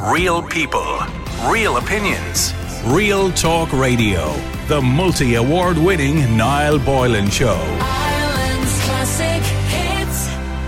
Real people, real opinions, Real Talk Radio. The multi-award winning Niall Boylan Show. Ireland's classic hits.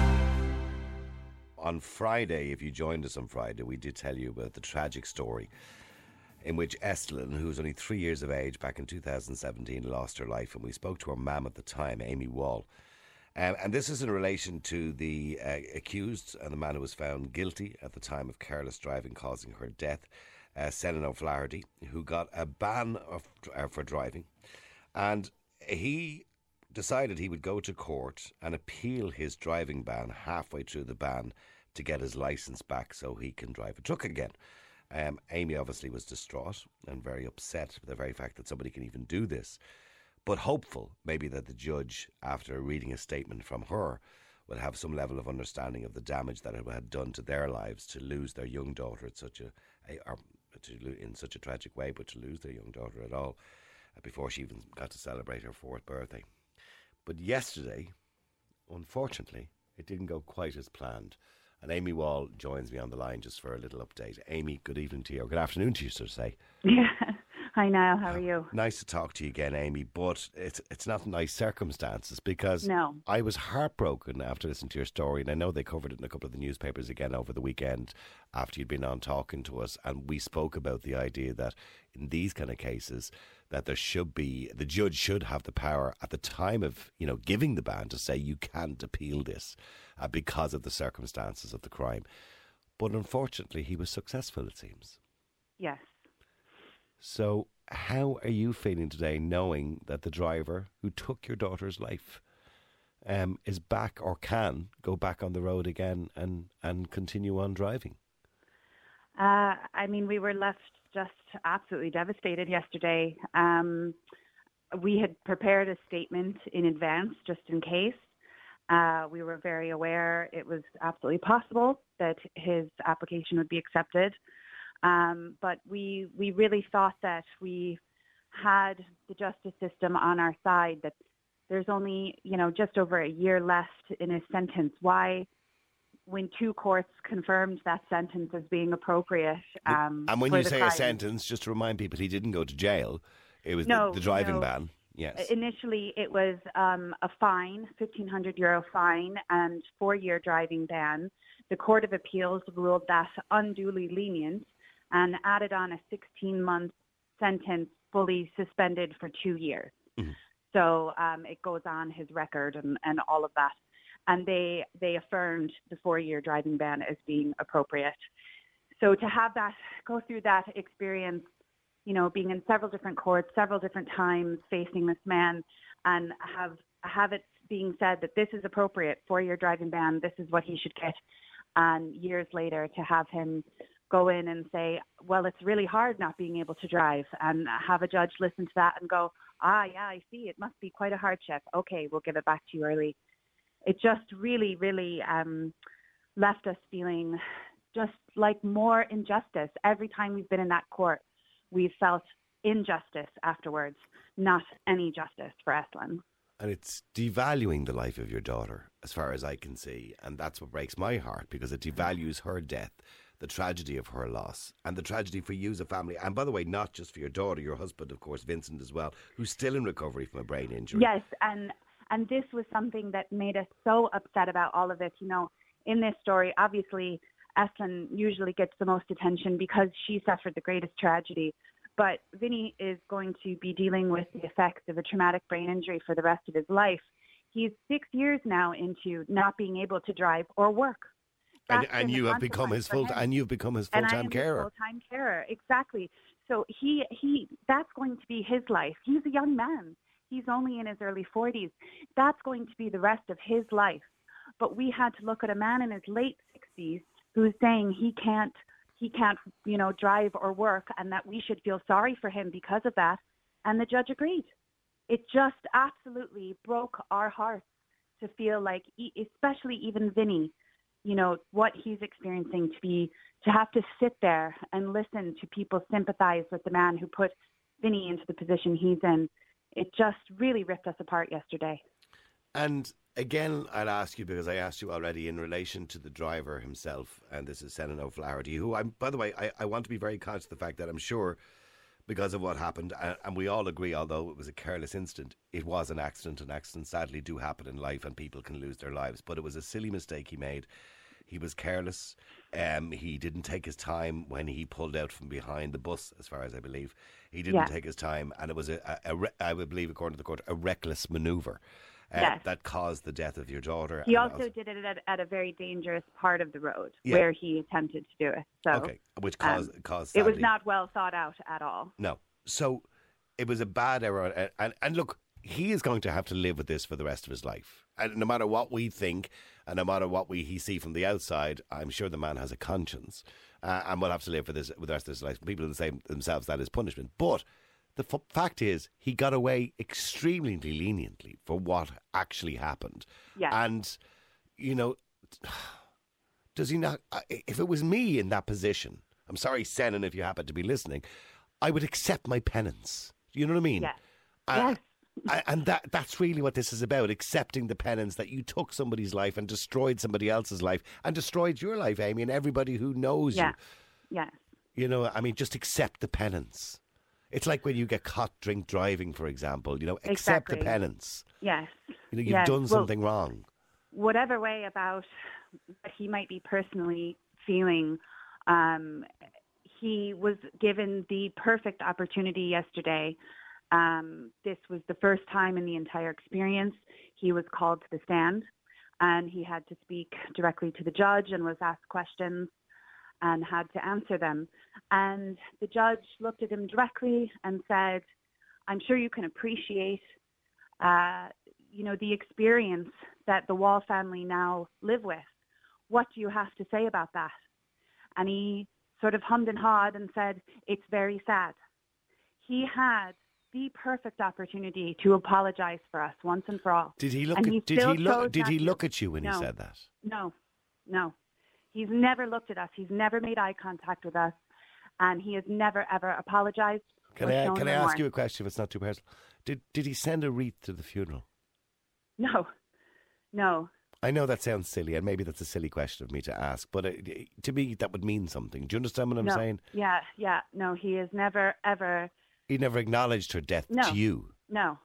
On Friday, if you joined us on Friday, we did tell you about the tragic story in which Estlin, who was only 3 years of age back in 2017, lost her life. And we spoke to her mum at the time, Amy Wall. And this is in relation to the accused and the man who was found guilty at the time of careless driving causing her death, Senan O'Flaherty, who got a ban for driving. And he decided he would go to court and appeal his driving ban halfway through the ban to get his licence back so he can drive a truck again. Amy obviously was distraught and very upset with the very fact that somebody can even do this, but hopeful maybe that the judge, after reading a statement from her, will have some level of understanding of the damage that it had done to their lives to lose their young daughter at in such a tragic way, but to lose their young daughter at all before she even got to celebrate her 4th birthday. But yesterday, unfortunately, it didn't go quite as planned. And Amy Wall joins me on the line just for a little update. Amy, good evening to you, or good afternoon to you, so to say. Yeah. Hi, Niall. How are you? Nice to talk to you again, Amy, but it's not nice circumstances because No. I was heartbroken after listening to your story, and I know they covered it in a couple of the newspapers again over the weekend after you'd been on talking to us, and we spoke about the idea that in these kind of cases that the judge should have the power at the time of, giving the ban to say you can't appeal this because of the circumstances of the crime. But unfortunately, he was successful, it seems. Yes. So how are you feeling today knowing that the driver who took your daughter's life is back or can go back on the road again and continue on driving? We were left just absolutely devastated yesterday. We had prepared a statement in advance just in case. We were very aware it was absolutely possible that his application would be accepted. But we really thought that we had the justice system on our side, that there's only, just over a year left in his sentence. Why, when 2 courts confirmed that sentence as being appropriate? And when you say a sentence, just to remind people, he didn't go to jail. It was the driving ban. Yes. Initially, it was a fine, €1,500 fine, and 4-year driving ban. The Court of Appeals ruled that unduly lenient and added on a 16-month sentence, fully suspended for 2 years. Mm-hmm. So it goes on his record and all of that. And they affirmed the 4-year driving ban as being appropriate. So to have that, go through that experience, being in several different courts, several different times, facing this man, and have it being said that this is appropriate, 4-year driving ban, this is what he should get. And years later to have him go in and say, well, it's really hard not being able to drive, and have a judge listen to that and go, yeah, I see, it must be quite a hardship. Okay, we'll give it back to you early. It just really, really left us feeling just like more injustice. Every time we've been in that court, we've felt injustice afterwards, not any justice for Estlin. And it's devaluing the life of your daughter, as far as I can see. And that's what breaks my heart, because it devalues her death, the tragedy of her loss, and the tragedy for you as a family. And by the way, not just for your daughter, your husband, of course, Vincent as well, who's still in recovery from a brain injury. Yes, and this was something that made us so upset about all of this. In this story, obviously, Estlin usually gets the most attention because she suffered the greatest tragedy. But Vinny is going to be dealing with the effects of a traumatic brain injury for the rest of his life. He's 6 years now into not being able to drive or work. And you have become his full-time carer. Full-time carer, exactly. So that's going to be his life. He's a young man. He's only in his early 40s. That's going to be the rest of his life. But we had to look at a man in his late 60s who's saying he can't, drive or work, and that we should feel sorry for him because of that. And the judge agreed. It just absolutely broke our hearts to feel like, especially even Vinny, what he's experiencing, to have to sit there and listen to people sympathize with the man who put Vinny into the position he's in. It just really ripped us apart yesterday. And again, I'll ask you, because I asked you already in relation to the driver himself, and this is Senan O'Flaherty, who, by the way, I want to be very conscious of the fact that I'm sure, because of what happened, and we all agree, although it was a careless incident, it was an accident, and accidents sadly do happen in life and people can lose their lives. But it was a silly mistake he made. He was careless. He didn't take his time when he pulled out from behind the bus, as far as I believe. He didn't take his time, and it was, I would believe, according to the court, a reckless manoeuvre. That caused the death of your daughter. He also did it at a very dangerous part of the road where he attempted to do it. So, which caused it was not well thought out at all. No. So it was a bad error. And look, he is going to have to live with this for the rest of his life. And no matter what we think and no matter what he see from the outside, I'm sure the man has a conscience and will have to live for this with the rest of his life. People will say themselves that is punishment. But the fact is, he got away extremely leniently for what actually happened. Yeah. And, you know, does he not... If it was me in that position, I'm sorry, Senan, if you happen to be listening, I would accept my penance. You know what I mean? Yes. Yes. And that's really what this is about, accepting the penance that you took somebody's life and destroyed somebody else's life and destroyed your life, Amy, and everybody who knows you. Yeah. You know, I mean, just accept the penance. It's like when you get caught drink driving, for example, you know, accept the penance. Yes. You know, you've done something wrong. Whatever way about what he might be personally feeling, he was given the perfect opportunity yesterday. This was the first time in the entire experience he was called to the stand, and he had to speak directly to the judge and was asked questions and had to answer them. And the judge looked at him directly and said, I'm sure you can appreciate, the experience that the Wall family now live with. What do you have to say about that? And he sort of hummed and hawed and said, it's very sad. He had the perfect opportunity to apologize for us once and for all. Did he look at you when he said that? No. He's never looked at us. He's never made eye contact with us. And he has never, ever apologized. Can I ask you a question if it's not too personal? Did he send a wreath to the funeral? No. I know that sounds silly, and maybe that's a silly question of me to ask, but to me that would mean something. Do you understand what I'm saying? Yeah. No, he has never, ever... He never acknowledged her death to you? No.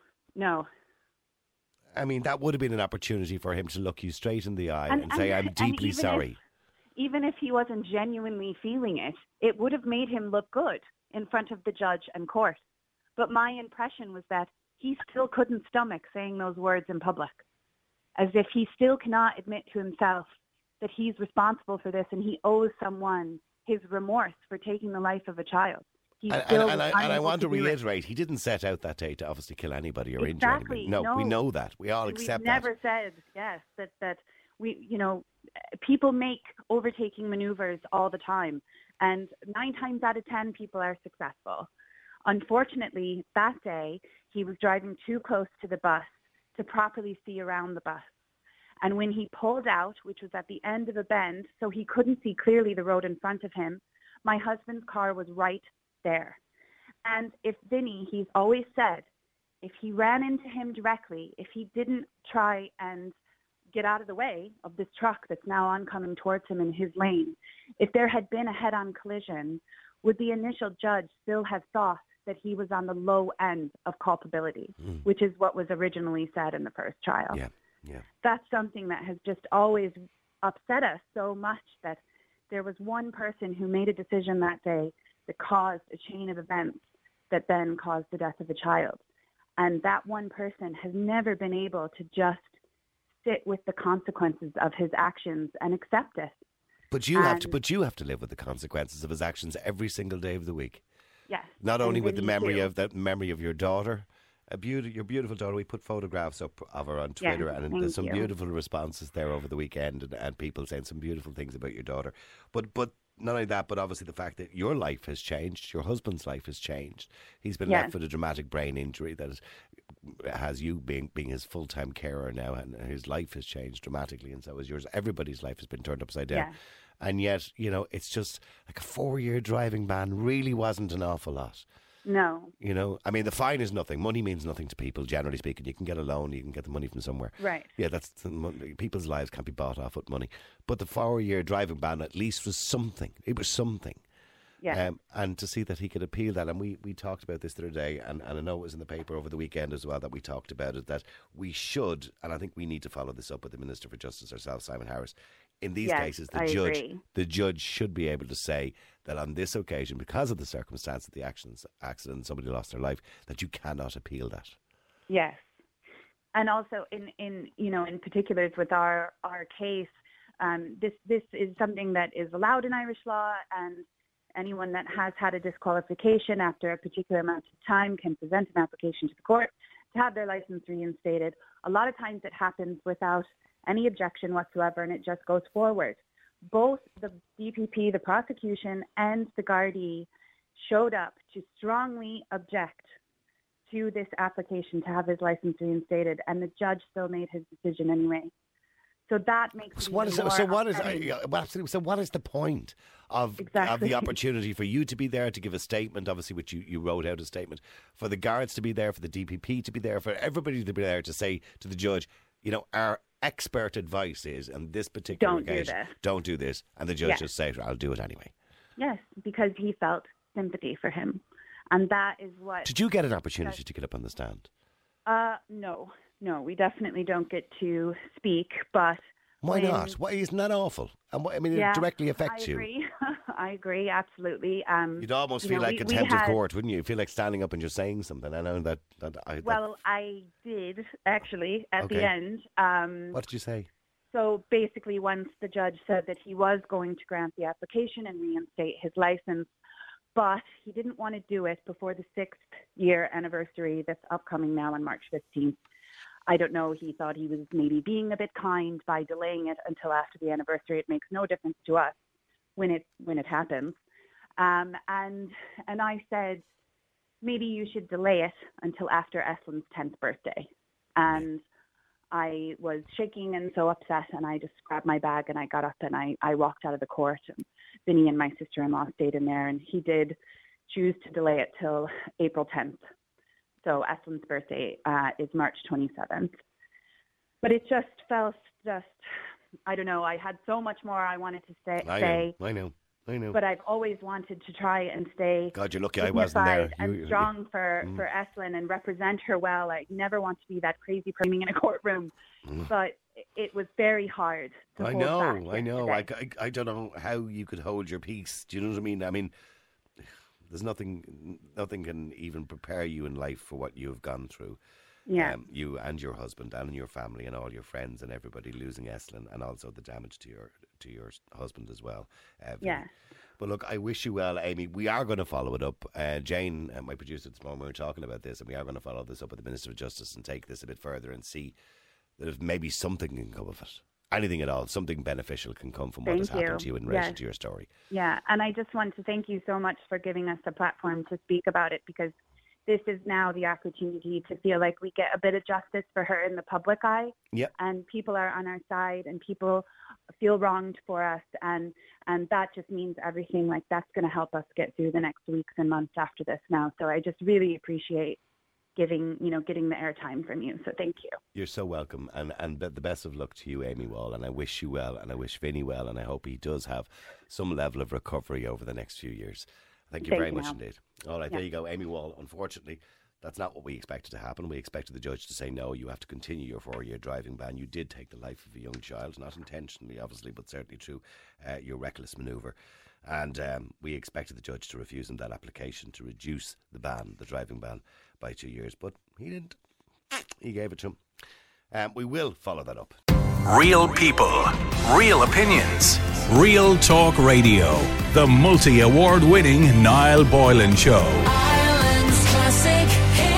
I mean, that would have been an opportunity for him to look you straight in the eye and say, I'm deeply sorry. Even if he wasn't genuinely feeling it, it would have made him look good in front of the judge and court. But my impression was that he still couldn't stomach saying those words in public, as if he still cannot admit to himself that he's responsible for this and he owes someone his remorse for taking the life of a child. And I want to reiterate, he didn't set out that day to obviously kill anybody or injure anybody. No, we know that. We all accept that. We've never said, yes, that we, people make overtaking maneuvers all the time. And 9 times out of 10, people are successful. Unfortunately, that day, he was driving too close to the bus to properly see around the bus. And when he pulled out, which was at the end of a bend, so he couldn't see clearly the road in front of him, my husband's car was right there. And if Vinny, he's always said, if he ran into him directly, if he didn't try and get out of the way of this truck that's now oncoming towards him in his lane, if there had been a head-on collision, would the initial judge still have thought that he was on the low end of culpability, which is what was originally said in the first trial? Yeah. That's something that has just always upset us so much, that there was one person who made a decision that day that caused a chain of events that then caused the death of a child. And that one person has never been able to just sit with the consequences of his actions and accept it. But you have to live with the consequences of his actions every single day of the week. Yes. Not only with the memory of your daughter, your beautiful daughter. We put photographs up of her on Twitter, and there's some beautiful responses there over the weekend, and people saying some beautiful things about your daughter. But not only that, but obviously the fact that your life has changed, your husband's life has changed. He's been left with a dramatic brain injury that has you being his full-time carer now, and his life has changed dramatically, and so has yours. Everybody's life has been turned upside down. Yeah. And yet, it's just like a 4-year driving ban really wasn't an awful lot. No. You know, I mean, the fine is nothing. Money means nothing to people, generally speaking. You can get a loan, you can get the money from somewhere. Right. Yeah, people's lives can't be bought off with money. But the 4-year driving ban at least was something. It was something. Yeah. And to see that he could appeal that, and we talked about this the other day, and I know it was in the paper over the weekend as well that we talked about it, that we should, and I think we need to follow this up with the Minister for Justice herself, Simon Harris. In these cases, the judge should be able to say that on this occasion, because of the circumstance of the accident, somebody lost their life, that you cannot appeal that. Yes, and also in particulars with our case, this is something that is allowed in Irish law, and anyone that has had a disqualification after a particular amount of time can present an application to the court to have their license reinstated. A lot of times it happens without any objection whatsoever, and it just goes forward. Both the DPP, the prosecution, and the Gardaí showed up to strongly object to this application to have his license reinstated, and the judge still made his decision anyway. So that makes what is the point of the opportunity for you to be there to give a statement, obviously, which you wrote out a statement, for the guards to be there, for the DPP to be there, for everybody to be there to say to the judge, you know, our expert advice is, on this particular occasion, don't do this. And the judge just says, I'll do it anyway. Yes, because he felt sympathy for him. And that is what... Did you get an opportunity to get up on the stand? No, we definitely don't get to speak, but... Why not? Why isn't that awful? And it directly affects you. I agree, absolutely. You'd almost feel like contempt of court, wouldn't you? You feel like standing up and just saying something. I know that. I did, actually, at the end. What did you say? So basically, once the judge said that he was going to grant the application and reinstate his license, but he didn't want to do it before the 6th-year anniversary that's upcoming now on March 15th. I don't know, he thought he was maybe being a bit kind by delaying it until after the anniversary. It makes no difference to us when it happens. And I said, maybe you should delay it until after Eslin's 10th birthday. And I was shaking and so upset, and I just grabbed my bag and I got up and I walked out of the court. And Vinny and my sister-in-law stayed in there, and he did choose to delay it till April 10th. So Eslin's birthday is March 27th. But it just felt I don't know, I had so much more I wanted to say. I know. But I've always wanted to try and stay... God, you're lucky I wasn't there. And strong for Eslin and represent her well. I never want to be that crazy person in a courtroom. But it was very hard to hold back. I know. I don't know how you could hold your peace. Do you know what I mean? I mean... There's nothing can even prepare you in life for what you have gone through. Yeah. You and your husband and your family and all your friends and everybody losing Eslin, and also the damage to your husband as well. Yeah. But look, I wish you well, Amy. We are going to follow it up. Jane, my producer this morning, we were talking about this, and we are going to follow this up with the Minister of Justice and take this a bit further and see that if maybe something can come of it. Anything at all, something beneficial can come from what has happened to you in relation to your story. Yeah, and I just want to thank you so much for giving us a platform to speak about it, because this is now the opportunity to feel like we get a bit of justice for her in the public eye. Yep. And people are on our side, and people feel wronged for us, and that just means everything. Like, that's going to help us get through the next weeks and months after this now. So I just really appreciate getting the airtime from you. So thank you. You're so welcome, and the best of luck to you, Amy Wall, and I wish you well, and I wish Vinny well, and I hope he does have some level of recovery over the next few years. Thank you very much indeed. All right, there you go, Amy Wall. Unfortunately, that's not what we expected to happen. We expected the judge to say, no, you have to continue your 4-year driving ban. You did take the life of a young child, not intentionally, obviously, but certainly through your reckless manoeuvre. And we expected the judge to refuse him that application to reduce the driving ban, by 2 years. But he didn't. He gave it to him. We will follow that up. Real people, real opinions, Real Talk Radio. The multi-award winning Niall Boylan Show. Ireland's classic hits.